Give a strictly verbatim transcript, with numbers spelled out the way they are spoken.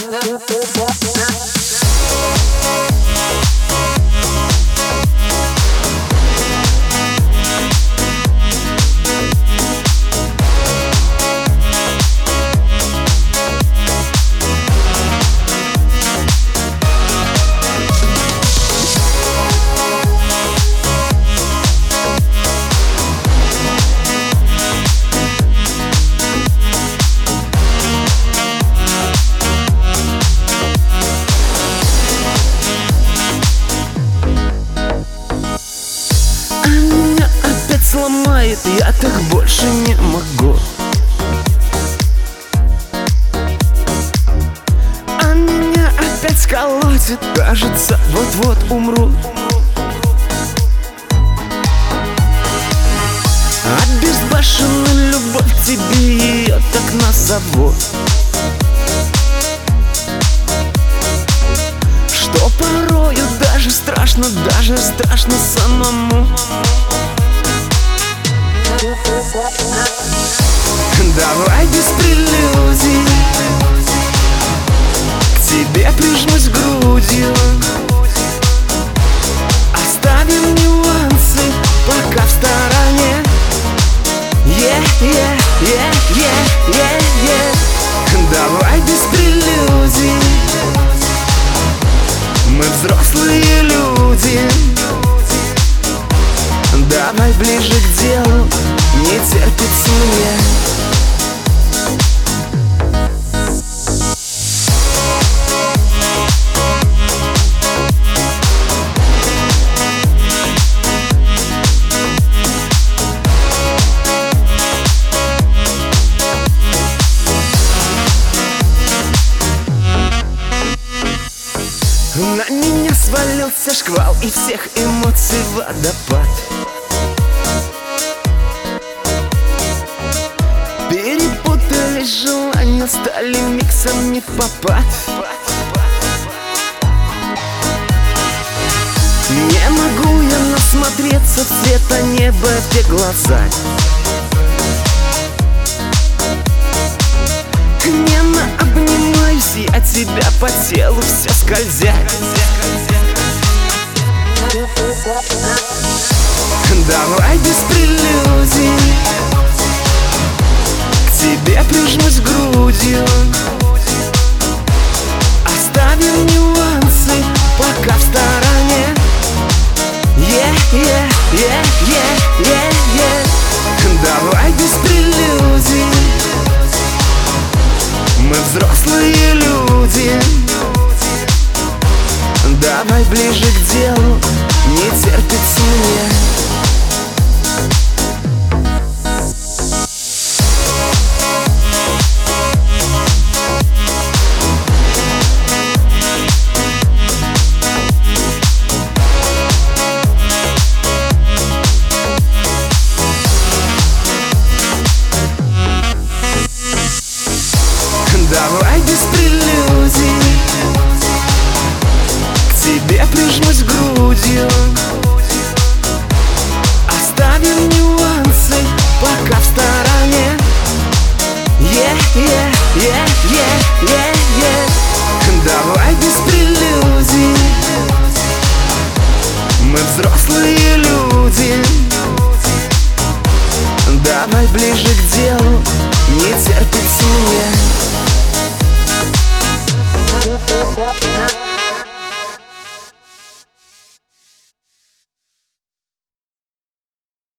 Сломает, я так больше не могу. А меня опять колотит, кажется, вот-вот умру. А безбашенная любовь к тебе, ее так назову. Что порою даже страшно, даже страшно самому. Давай без прелюдий, к тебе прижмусь грудью. Оставим нюансы пока в стороне. Yeah, yeah, yeah, yeah, yeah, yeah. Давай без прелюдий, мы взрослые люди. Давай ближе к делу, не терпится мне. На меня свалился шквал и всех эмоций водопад. Перепутались желания, стали миксом не в попад. Не могу я насмотреться в цвета неба те глаза. Нежно обнимаюсь, я тебя по телу все скользят.